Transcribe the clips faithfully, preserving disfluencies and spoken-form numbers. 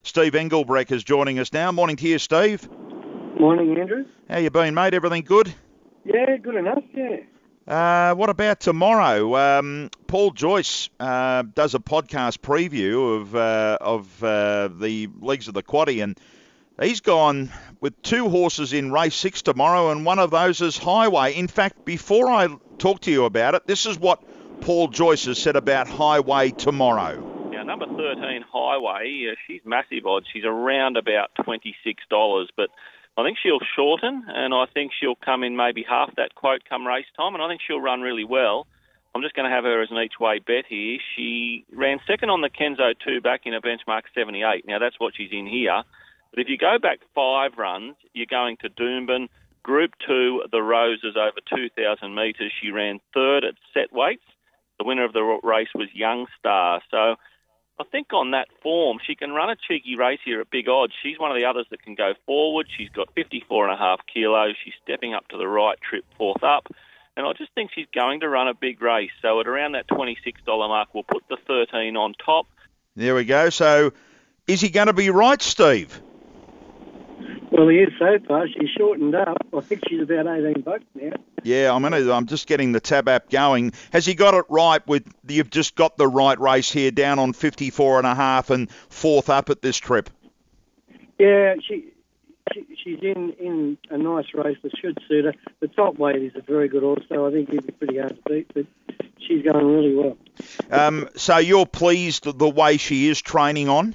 Steve Engelbrecht is joining us now. Morning to you, Steve. Morning, Andrew. How you been, mate? Everything good? Yeah, good enough, yeah. Uh, what about tomorrow? Um, Paul Joyce uh, does a podcast preview of uh, of uh, the legs of the quaddie, and he's gone with two horses in race six tomorrow, and one of those is Highway. In fact, before I talk to you about it, this is what Paul Joyce has said about Highway tomorrow. Now, number thirteen, Highway, uh, she's massive odds. She's around about twenty-six dollars, but I think she'll shorten, and I think she'll come in maybe half that quote come race time, and I think she'll run really well. I'm just going to have her as an each-way bet here. She ran second on the Kenzo two back in a benchmark seventy-eight. Now, that's what she's in here. But if you go back five runs, you're going to Doomben. Group two, the Roses, over two thousand metres. She ran third at set weights. The winner of the race was Young Star. So I think on that form, she can run a cheeky race here at big odds. She's one of the others that can go forward. She's got fifty-four and a half kilos. She's stepping up to the right trip, fourth up. And I just think she's going to run a big race. So at around that twenty-six dollars mark, we'll put the thirteen on top. There we go. So is he going to be right, Steve? Well, he is so far. She's shortened up. I think she's about eighteen bucks now. Yeah, I'm gonna. I'm just getting the tab app going. Has he got it right? With you've just got the right race here, down on fifty-four and a half and fourth up at this trip. Yeah, she, she she's in, in a nice race that should suit her. The top weight is a very good horse, so I think he'd be pretty hard to beat. But she's going really well. Um, so you're pleased the way she is training on?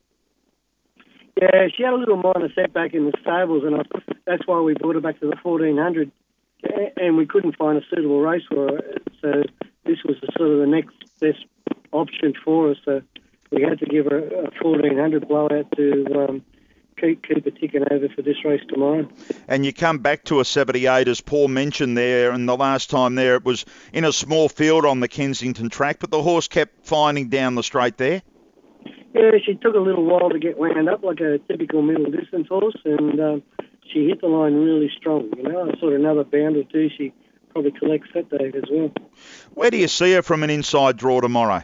Yeah, she had a little minor setback in the stables, and I, that's why we brought her back to the fourteen hundred, and we couldn't find a suitable race for her. So this was the, sort of the next best option for us. So we had to give her a fourteen hundred blowout to um, keep, keep her ticking over for this race tomorrow. And you come back to a seventy-eight, as Paul mentioned there, and the last time there it was in a small field on the Kensington track, but the horse kept finding down the straight there. Yeah, she took a little while to get wound up, like a typical middle-distance horse, and um, she hit the line really strong. You know, sort of another bound or two, she probably collects that day as well. Where do you see her from an inside draw tomorrow?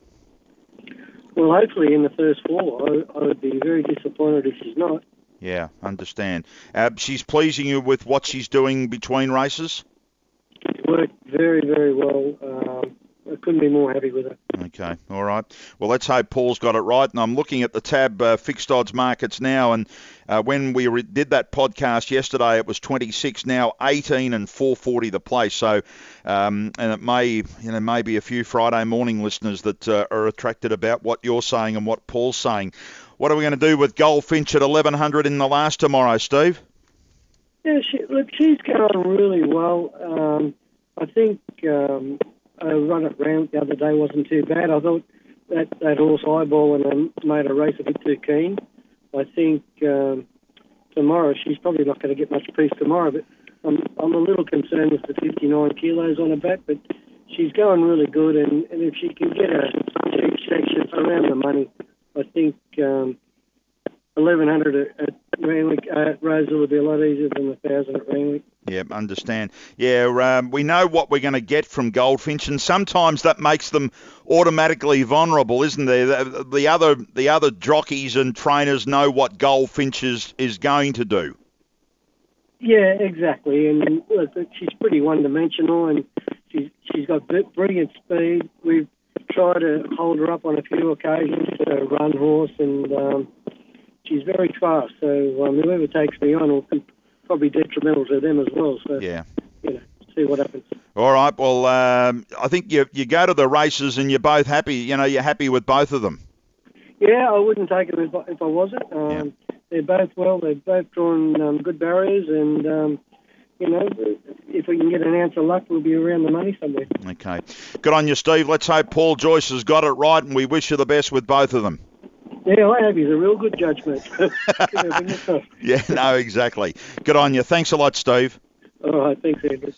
Well, hopefully in the first four. I, I would be very disappointed if she's not. Yeah, understand. Uh, she's pleasing you with what she's doing between races? It's worked very, very well. Um, I couldn't be more happy with it. Okay, all right. Well, let's hope Paul's got it right. And I'm looking at the tab uh, fixed odds markets now, and uh, when we re- did that podcast yesterday, it was twenty-six. Now eighteen and four forty the place. So, um, and it may, you know, maybe a few Friday morning listeners that uh, are attracted about what you're saying and what Paul's saying. What are we going to do with Goldfinch at eleven hundred in the last tomorrow, Steve? Yeah, she, look, she's going really well. Um, I think. Um, A run at round the other day wasn't too bad. I thought that, that horse eyeball and um, made a race a bit too keen. I think um, tomorrow she's probably not going to get much peace tomorrow, but I'm, I'm a little concerned with the fifty-nine kilos on her back, but she's going really good, and, and if she can get a cheap section around the money, I think um, eleven hundred at, at Randwick, uh, Roseville would be a lot easier than one thousand at Randwick. Yeah, understand. Yeah, um, we know what we're going to get from Goldfinch, and sometimes that makes them automatically vulnerable, isn't there? The, the other the other jockeys and trainers know what Goldfinch is, is going to do. Yeah, exactly. And look, she's pretty one-dimensional, and she's she's got brilliant speed. We've tried to hold her up on a few occasions, a run horse, and um, she's very fast. So um, whoever takes me on will be probably detrimental to them as well. So, yeah. you know, see what happens. All right. Well, um, I think you you go to the races and you're both happy. You know, you're happy with both of them. Yeah, I wouldn't take them if I, if I wasn't. Um, yeah. They're both well. They've both drawn um, good barriers, and um, you know, if we can get an ounce of luck, we'll be around the money somewhere. Okay. Good on you, Steve. Let's hope Paul Joyce has got it right, and we wish you the best with both of them. Yeah, I hope he's a real good judgment. Yeah, no, exactly. Good on you. Thanks a lot, Steve. All right, thanks, Andrew.